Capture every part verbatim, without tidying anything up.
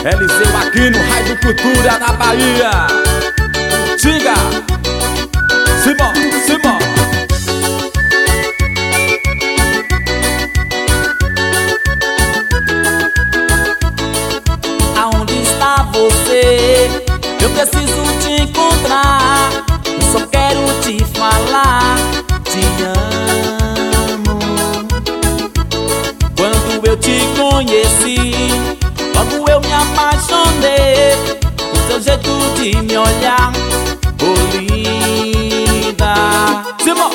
Eliseu aqui no Raio Cultura na Bahia. Diga, Simão, Simão. Aonde está você? Eu preciso te encontrar. Eu só quero te falar, te amo. Quando eu te conheci, logo eu me apaixonei com seu jeito de me olhar, oh linda. Simão.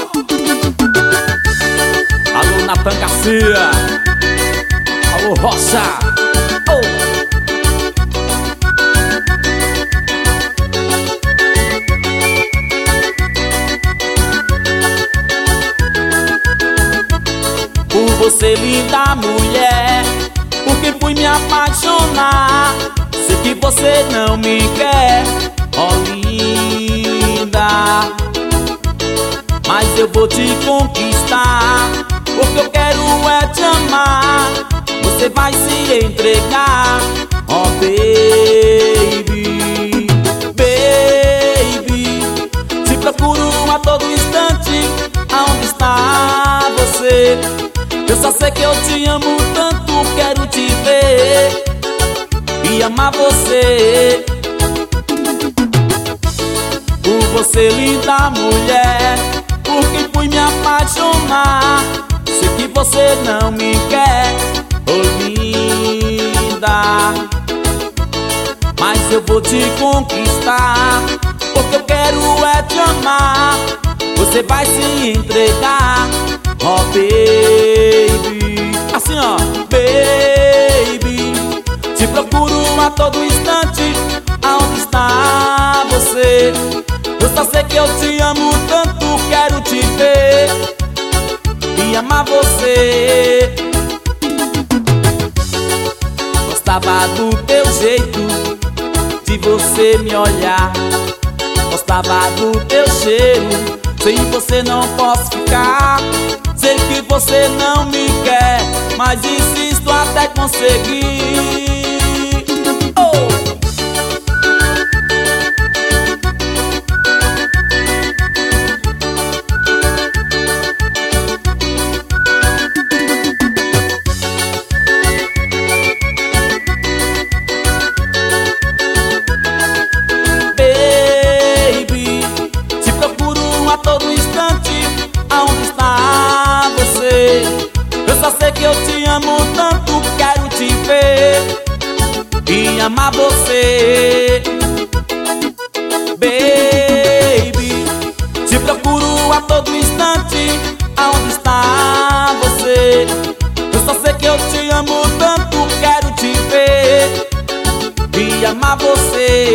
Alô, Natan Garcia. Alô, Rocha. Oh. Por você, linda mulher, porque fui me apaixonar. Sei que você não me quer, ó linda, mas eu vou te conquistar, porque eu quero é te amar. Você vai se entregar, ó baby, baby. Te procuro a todo instante, aonde está você? Eu só sei que eu te amo tanto, quero te ver e amar você. Por você, linda mulher, porque fui me apaixonar. Sei que você não me quer, oh linda, mas eu vou te conquistar, porque eu quero é te amar. Você vai se entregar, ó baby, assim ó, baby. Te procuro a todo instante, aonde está você? Eu só sei que eu te amo tanto, quero te ver e amar você. Gostava do teu jeito, de você me olhar. Gostava do teu cheiro, sem você não posso ficar. Sei que você não me quer, mas insisto até conseguir. Oh! Baby, te procuro a todo instante, aonde está você? Eu só sei que eu te amo tanto, quero te ver e amar você. Baby, te procuro a todo instante, aonde está você? Eu só sei que eu te amo tanto, quero te ver e amar você.